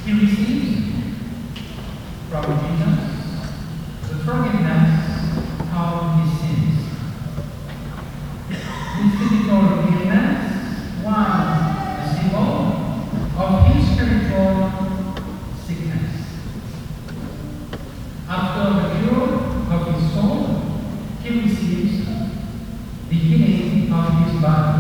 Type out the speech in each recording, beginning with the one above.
He receives from Jesus the forgiveness of his sins. This physical illness was a symbol of his spiritual sickness. After the cure of his soul, he receives the healing of his body.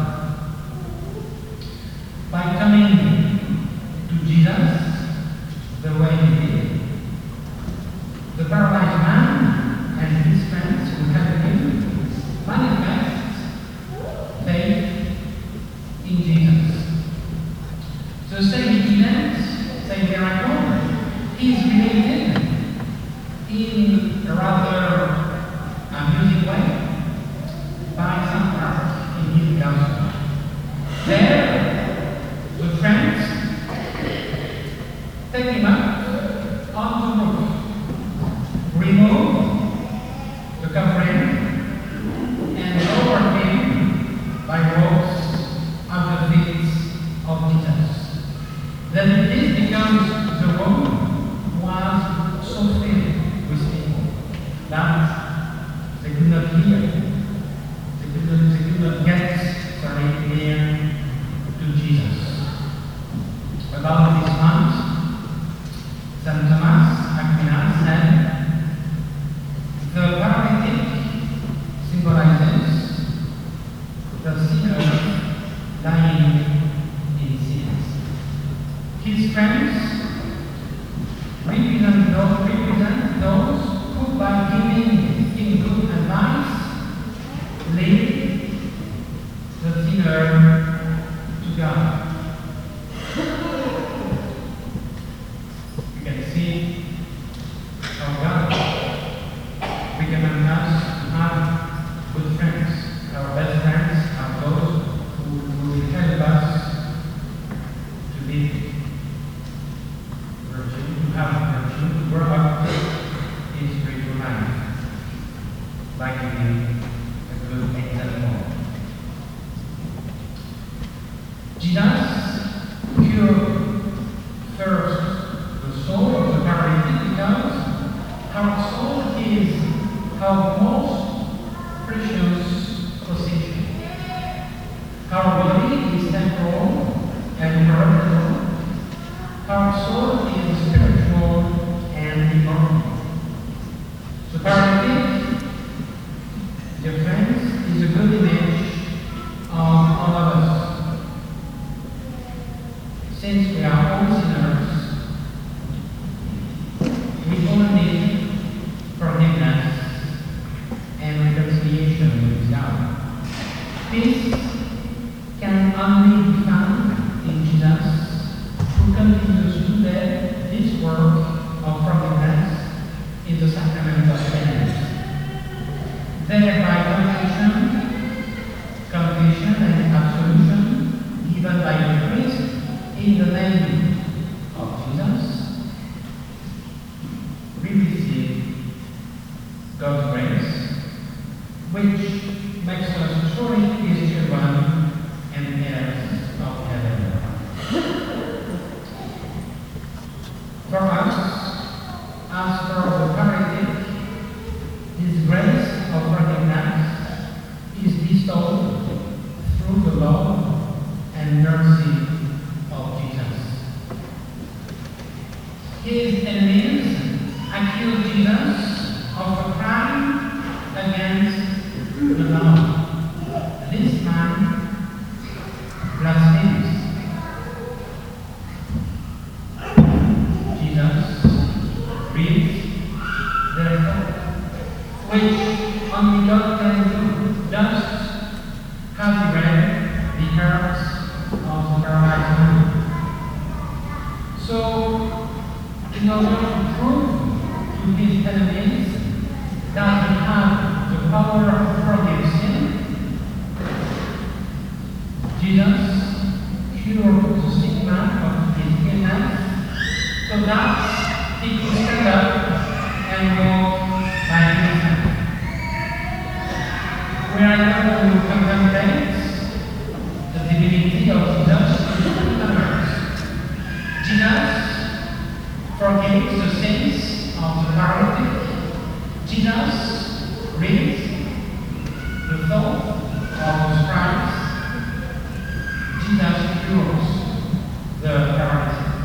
By coming to Jesus the way he did, the paralyzed man and his friends who helped him manifest faith in Jesus. The same incident, same miracle, is related in a rather amusing way by St. Mark in his Gospel. There, the friends take him up on the roof, remove the covering, and lower him by ropes at the feet of Jesus. Then this becomes the room was so filled with people that they could not hear, they could not get near to Jesus. About this month, St. Thomas Aquinas said, the paralytic symbolizes the sinner dying in sins. His friends represent those who, by giving him good advice, lead the sinner to God. You can see how God recommends us to have good friends. Our best friends are those who will help us to live virtue, to have virtue, to grow up in spiritual life by giving a good example. Jesus cured first the soul of the paralytic because our soul is our most precious possession. Our body is temporal and corruptible. Our soul is spiritual and immortal. The paralytic, dear friends, is a good image of all of us. Since we are all sinners, we all need forgiveness and reconciliation with God. Peace can only be found in Jesus, who continues to do this work of forgiveness in the sacrament of penance. Thereby confession and absolution given by the priest in the name of Jesus, we receive God's grace, which makes us truly His children and heirs of heaven. For us, as for the paralytic, His grace of forgiveness is bestowed through the love and mercy of Jesus. His enemies accuse Jesus of a crime against the law. This man blasphemes. Jesus reads their thoughts, which only God can do, just as he read the hearts of the paralyzed man. So, in order to prove to his enemies that he had the power to forgive sin, Jesus cured the sick man of his illness so that he could stand up and walk by himself. We are able to contemplate the divinity of Jesus in others. Jesus forgives the sins of the paralytic. Jesus reads the thought of the scribes. Jesus cures the paralytic.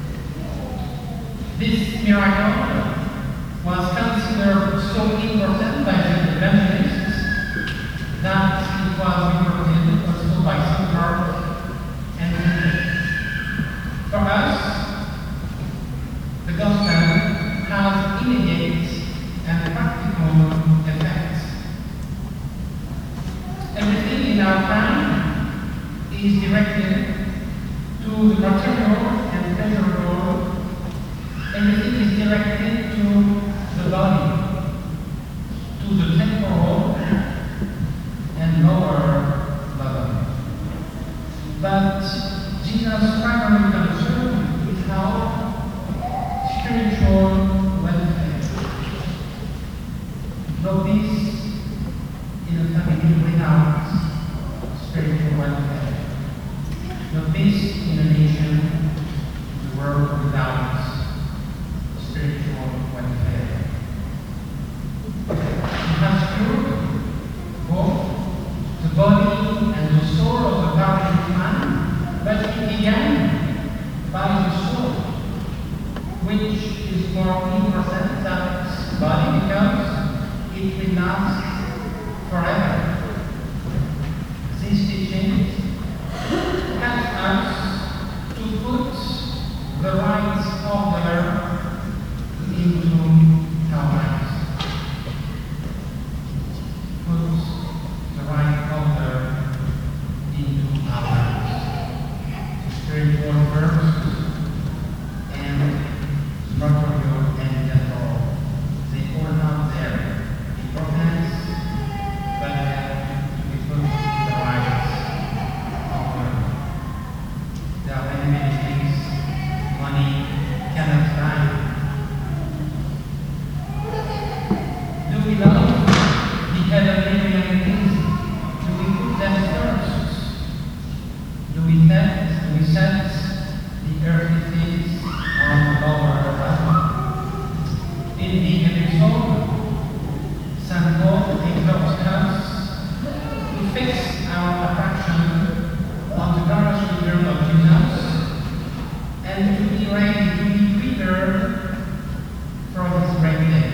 This miracle was considered so important by the evangelists that it was reported also by St. Mark and Luke. For us, the gospel has immediate and practical effects. Everything in our time is directed to the material and pleasurable. Everything is directed to the body, to the temporal and lower level. But Jesus' primary concern is our spiritual welfare. No peace in a family without spiritual welfare. No peace in a nation, the world without spiritual welfare. He has cured both the body and the soul of the paralytic man, but it began by the soul, which is more important than the body because it will last forever. These teachings help us to put the right order into our lives. Put the right order into our lives. Spiritual first and material and temporal. They all have their importance, but they have to be put in the right order. There are many things money cannot buy. Do we love the heavenly realities? Do we put them first? Do we set the earthly things on the lower level? In the episode, St. Paul exhorts us to fix our attraction on the glorious return of Jesus and to be ready to be prepared for his great day.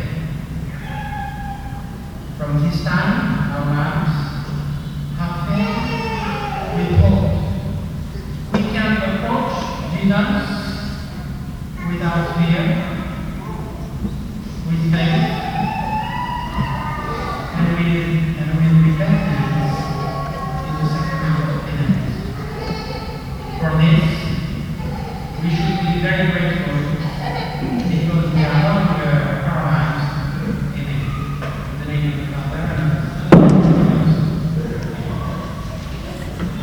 From this time, our lives have faith with hope. We can approach Jesus without fear, with faith, and with repentance in the sacrament of penance. For this, we should be very grateful